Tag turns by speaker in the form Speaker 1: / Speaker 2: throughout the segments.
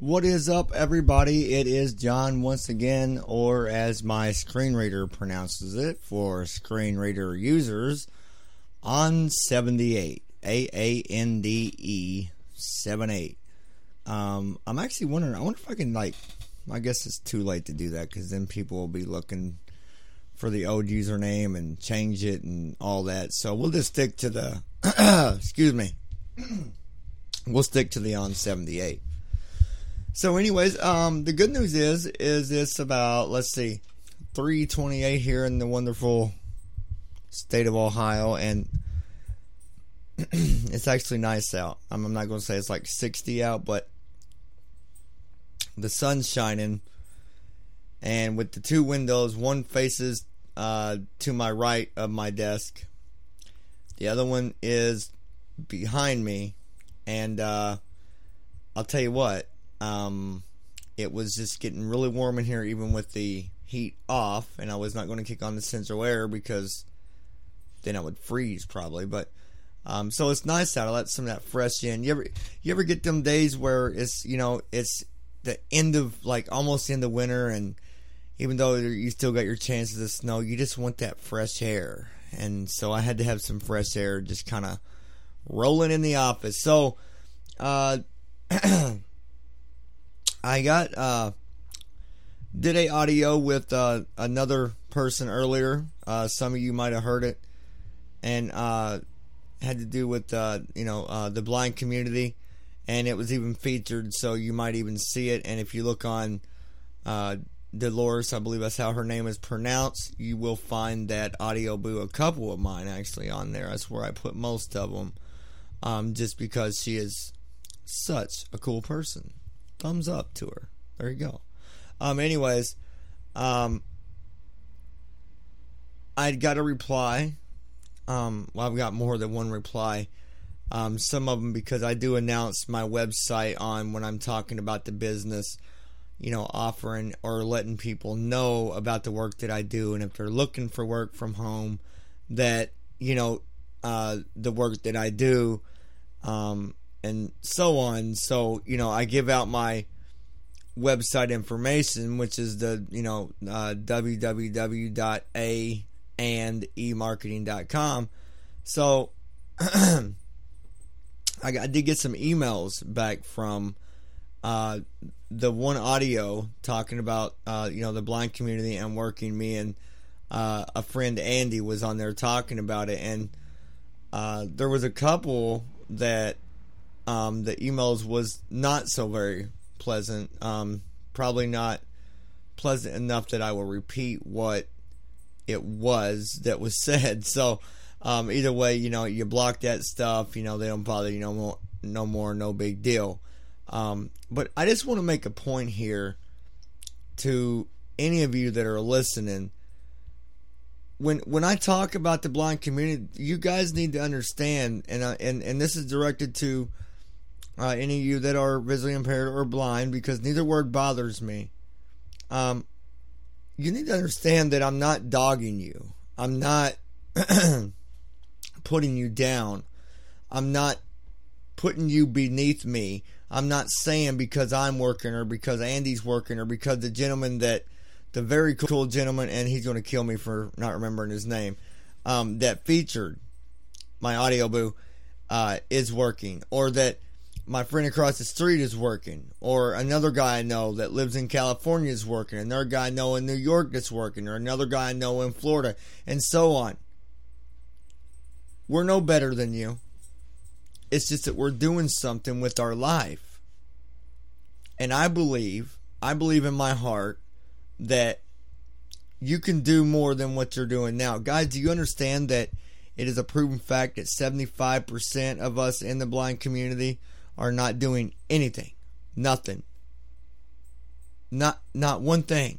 Speaker 1: What is up, everybody? It is John once again, or as my screen reader pronounces it for screen reader users, on 78. AANDE 78. I'm actually wondering, I wonder if I can, I guess it's too late to do that because then people will be looking for the old username and change it and all that. So we'll just stick to the, excuse me, we'll stick to the on 78. So anyways, the good news is it's about, 3:28 here in the wonderful state of Ohio, and it's actually nice out. I'm not going to say it's like 60 out, but the sun's shining, and with the two windows, one faces to my right of my desk, the other one is behind me, and I'll tell you what, it was just getting really warm in here even with the heat off, and I was not going to kick on the central air because then I would freeze probably, but so it's nice out. I let some of that fresh in. You ever get them days where it's the end of almost the end of winter, and even though you still got your chances of snow, you just want that fresh air. And so I had to have some fresh air just kind of rolling in the office. So I got did a audio with another person earlier. Some of you might have heard it, and had to do with the blind community, and it was even featured, so you might even see it. And if you look on Dolores, I believe that's how her name is pronounced, you will find that audio boo, a couple of mine actually on there. That's where I put most of them, just because she is such a cool person. Thumbs up to her. There you go. Anyways, I got a reply. I've got more than one reply. Some of them because I do announce my website on when I'm talking about the business, offering or letting people know about the work that I do, and if they're looking for work from home, that the work that I do, and so on. So I give out my website information, which is the www.a&emarketing.com. So I did get some emails back from the one audio talking about the blind community and working. Me and a friend Andy was on there talking about it, and there was a couple that the emails was not so very pleasant, probably not pleasant enough that I will repeat what it was that was said. So either way, you block that stuff, they don't bother you no more, no big deal. But I just want to make a point here to any of you that are listening. When I talk about the blind community, you guys need to understand, and this is directed to any of you that are visually impaired or blind, because neither word bothers me. You need to understand that I'm not dogging you. I'm not putting you down. I'm not putting you beneath me. I'm not saying because I'm working or because Andy's working or because the very cool gentleman, and he's going to kill me for not remembering his name, that featured my audio boo is working, or that my friend across the street is working, or another guy I know that lives in California is working, another guy I know in New York that's working, or another guy I know in Florida, and so on. We're no better than you. It's just that we're doing something with our life. And I believe in my heart that you can do more than what you're doing now. Guys, do you understand that it is a proven fact that 75% of us in the blind community are not doing anything? Nothing. Not one thing.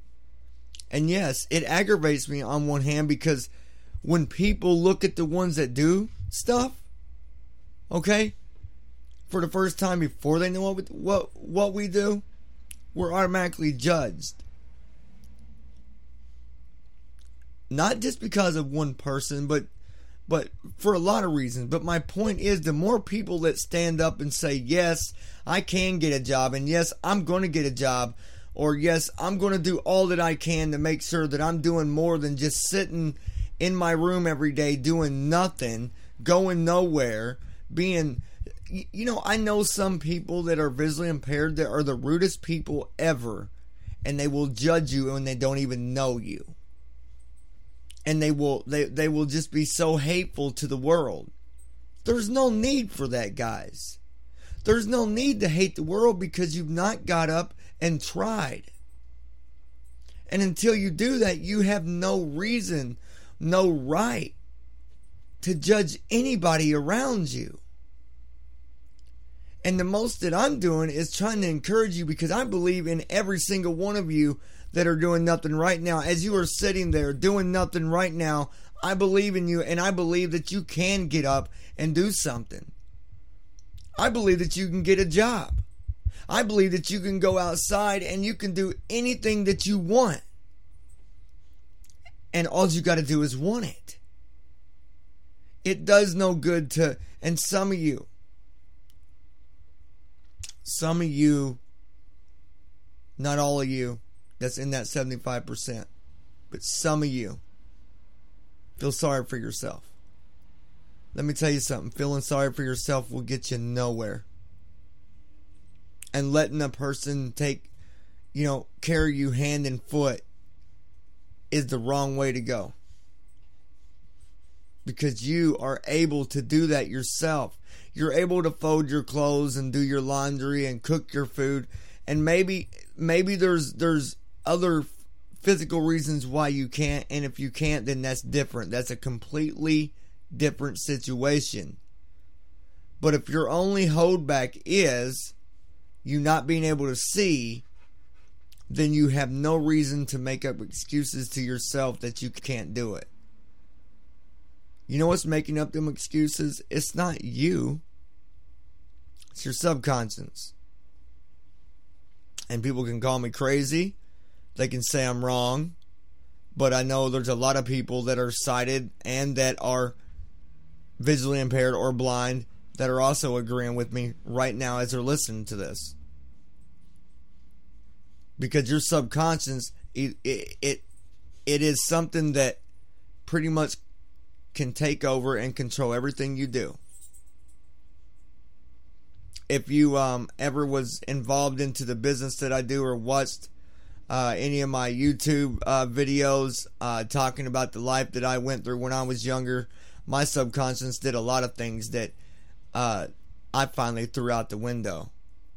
Speaker 1: And yes, it aggravates me on one hand, because when people look at the ones that do stuff, okay, for the first time before they know what we do, we're automatically judged. Not just because of one person, but but for a lot of reasons. But my point is, the more people that stand up and say, yes, I can get a job, and yes, I'm going to get a job, or yes, I'm going to do all that I can to make sure that I'm doing more than just sitting in my room every day doing nothing, going nowhere, being... You know, I know some people that are visually impaired that are the rudest people ever, and they will judge you when they don't even know you. And they will just be so hateful to the world. There's no need for that, guys. There's no need to hate the world because you've not got up and tried. And until you do that, you have no reason, no right to judge anybody around you. And the most that I'm doing is trying to encourage you, because I believe in every single one of you that are doing nothing right now. As you are sitting there doing nothing right now, I believe in you, and I believe that you can get up and do something. I believe that you can get a job. I believe that you can go outside and you can do anything that you want. And all you got to do is want it. It does no good to, and some of you, not all of you, that's in that 75%, but some of you feel sorry for yourself. Let me tell you something. Feeling sorry for yourself will get you nowhere. And letting a person carry you hand and foot is the wrong way to go. Because you are able to do that yourself. You're able to fold your clothes and do your laundry and cook your food. And maybe there's other physical reasons why you can't. And if you can't, then that's different. That's a completely different situation. But if your only holdback is you not being able to see, then you have no reason to make up excuses to yourself that you can't do it. You know what's making up them excuses? It's not you. It's your subconscious. And people can call me crazy. They can say I'm wrong. But I know there's a lot of people that are sighted and that are visually impaired or blind that are also agreeing with me right now as they're listening to this. Because your subconscious, it is something that pretty much can take over and control everything you do. If you ever was involved into the business that I do, or watched any of my YouTube videos talking about the life that I went through when I was younger, my subconscious did a lot of things that I finally threw out the window.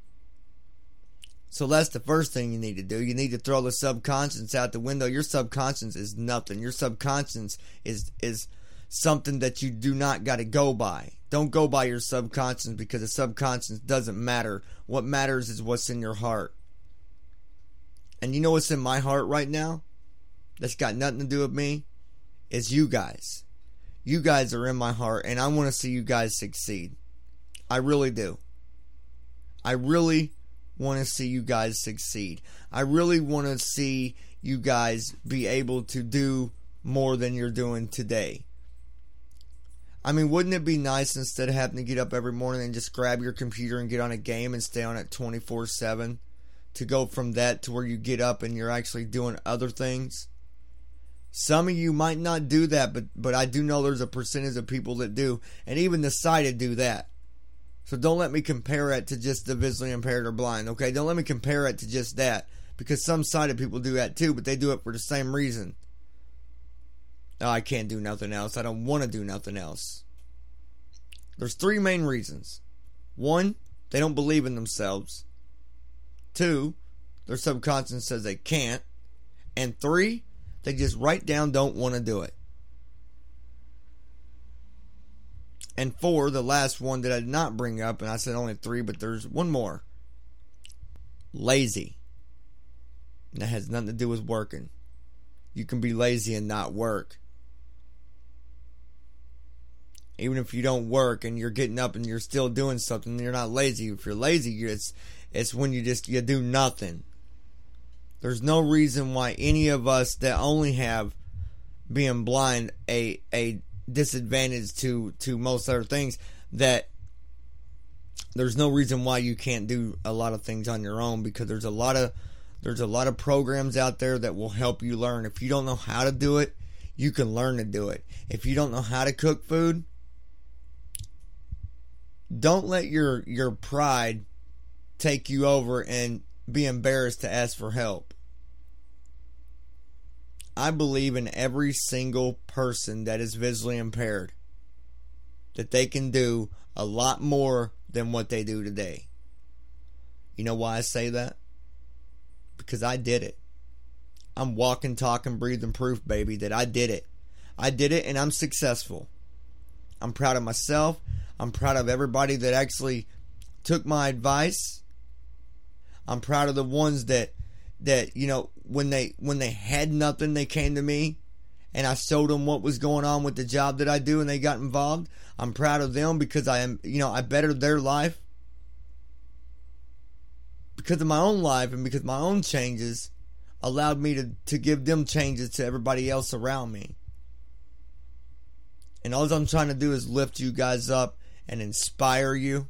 Speaker 1: So that's the first thing you need to do. You need to throw the subconscious out the window. Your subconscious is nothing. Your subconscious is something that you do not got to go by. Don't go by your subconscious, because the subconscious doesn't matter. What matters is what's in your heart. And you know what's in my heart right now? That's got nothing to do with me. It's you guys. You guys are in my heart, and I want to see you guys succeed. I really do. I really want to see you guys succeed. I really want to see you guys be able to do more than you're doing today. I mean, wouldn't it be nice, instead of having to get up every morning and just grab your computer and get on a game and stay on it 24/7, to go from that to where you get up and you're actually doing other things? Some of you might not do that, but I do know there's a percentage of people that do, and even the sighted do that. So don't let me compare it to just the visually impaired or blind, okay? Don't let me compare it to just that, because some sighted people do that too, but they do it for the same reason. Oh, I can't do nothing else. I don't want to do nothing else. There's three main reasons. 1, they don't believe in themselves. 2, their subconscious says they can't. And 3, they just right down don't want to do it. And 4, the last one that I did not bring up, and I said only 3, but there's one more. Lazy. And that has nothing to do with working. You can be lazy and not work. Even if you don't work and you're getting up and you're still doing something, you're not lazy. If you're lazy, it's when you do nothing. There's no reason why any of us that only have being blind a disadvantage to most other things, that there's no reason why you can't do a lot of things on your own, because there's a lot of programs out there that will help you learn. If you don't know how to do it, you can learn to do it. If you don't know how to cook food, don't let your pride take you over and be embarrassed to ask for help. I believe in every single person that is visually impaired, that they can do a lot more than what they do today. You know why I say that? Because I did it. I'm walking, talking, breathing proof, baby, that I did it. I did it, and I'm successful. I'm proud of myself. I'm proud of everybody that actually took my advice. I'm proud of the ones that you know, when they had nothing, they came to me and I showed them what was going on with the job that I do, and they got involved. I'm proud of them because I bettered their life because of my own life, and because my own changes allowed me to give them changes to everybody else around me. And all I'm trying to do is lift you guys up and inspire you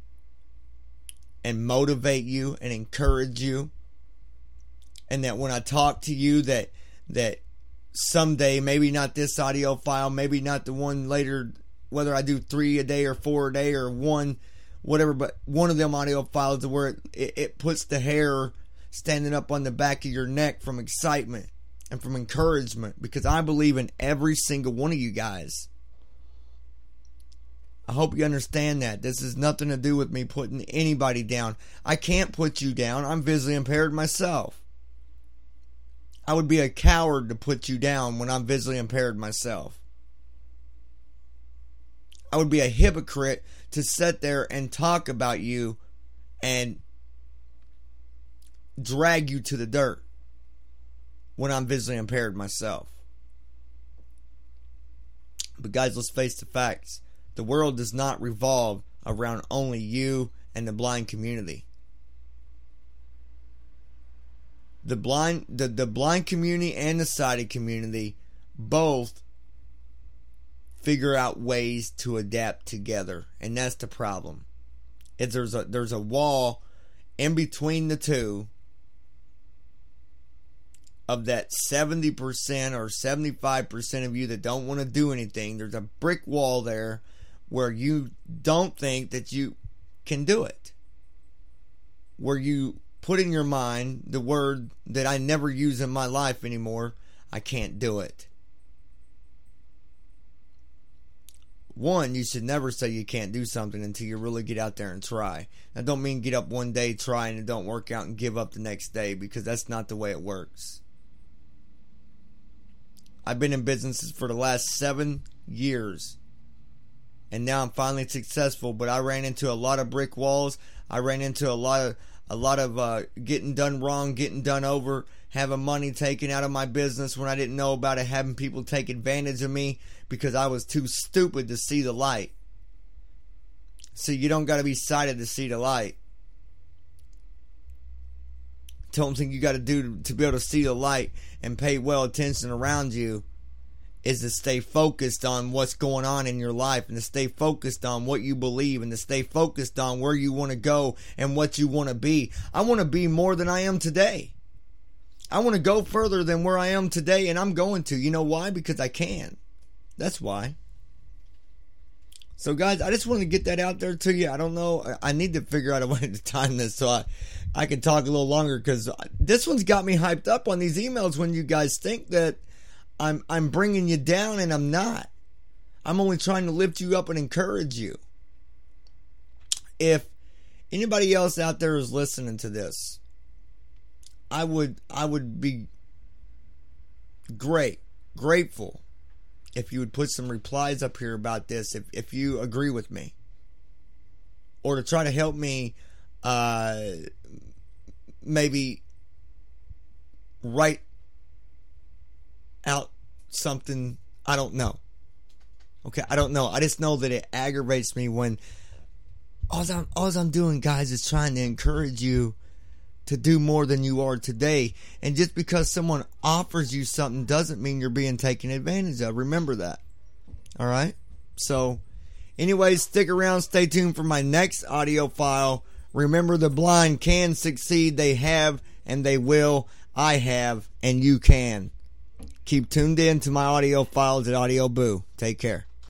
Speaker 1: and motivate you and encourage you. And that when I talk to you, that someday, maybe not this audio file, maybe not the one later, whether I do 3 a day or 4 a day or 1, whatever, but one of them audio files where it puts the hair standing up on the back of your neck from excitement and from encouragement, because I believe in every single one of you guys. I hope you understand that. This has nothing to do with me putting anybody down. I can't put you down. I'm visually impaired myself. I would be a coward to put you down when I'm visually impaired myself. I would be a hypocrite to sit there and talk about you and drag you to the dirt when I'm visually impaired myself. But guys, let's face the facts. The world does not revolve around only you and the blind community. The blind community and the sighted community both figure out ways to adapt together, and that's the problem. If there's a wall in between the two of that 70% or 75% of you that don't want to do anything. There's a brick wall there where you don't think that you can do it, where you put in your mind the word that I never use in my life anymore: I can't do it. One, you should never say you can't do something until you really get out there and try. That don't mean get up one day, try, and it don't work out and give up the next day, because that's not the way it works. I've been in businesses for the last 7 years, and now I'm finally successful, but I ran into a lot of brick walls. I ran into a lot of getting done wrong, getting done over, having money taken out of my business when I didn't know about it, having people take advantage of me because I was too stupid to see the light. See, you don't got to be sighted to see the light. The only thing you got to do to be able to see the light and pay well attention around you is to stay focused on what's going on in your life, and to stay focused on what you believe, and to stay focused on where you want to go and what you want to be. I want to be more than I am today. I want to go further than where I am today, and I'm going to. You know why? Because I can. That's why. So guys, I just want to get that out there to you. I don't know. I need to figure out a way to time this so I can talk a little longer, because this one's got me hyped up on these emails when you guys think that I'm bringing you down, and I'm not. I'm only trying to lift you up and encourage you. If anybody else out there is listening to this, I would be grateful if you would put some replies up here about this, if you agree with me, or to try to help me maybe write out something. I don't know. Okay, I don't know. I just know that it aggravates me when all I'm doing, guys, is trying to encourage you to do more than you are today. And just because someone offers you something doesn't mean you're being taken advantage of. Remember that. All right. So, anyways, stick around. Stay tuned for my next audio file. Remember, the blind can succeed. They have and they will. I have and you can. Keep tuned in to my audio files at Audio Boo. Take care.